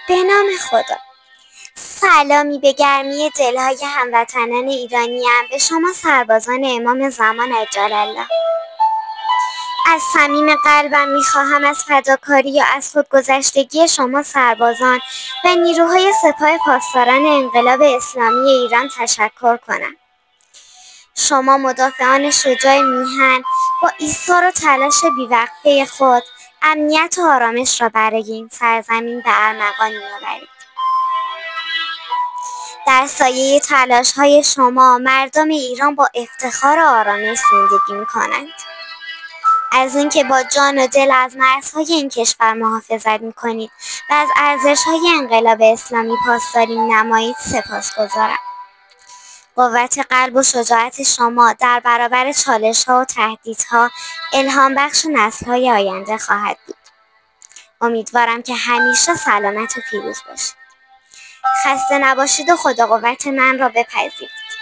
به نام خدا. سلامی به گرمی دلهای هموطنان ایرانیم به شما سربازان امام زمان عجل الله. از صمیم قلبم میخواهم از فداکاری یا از خودگذشتگی شما سربازان و نیروهای سپاه پاسداران انقلاب اسلامی ایران تشکر کنم. شما مدافعان شجاع میهن با ایثار و تلاش بیوقفه خود امنیت و آرامش را برای این سرزمین به ارمغان می‌آورید. در سایه تلاش‌های شما مردم ایران با افتخار و آرامش زندگی می‌کنند. از اینکه با جان و دل از مرزهای این کشور محافظت می‌کنید و از ارزش‌های انقلاب اسلامی پاسداری نمایید سپاسگزارم. قوت قلب و شجاعت شما در برابر چالش‌ها و تهدیدها الهام بخش نسل‌های آینده خواهد بود. امیدوارم که همیشه سلامت و پیروز باشید. خسته نباشید و خدا قوت من را بپذیرید.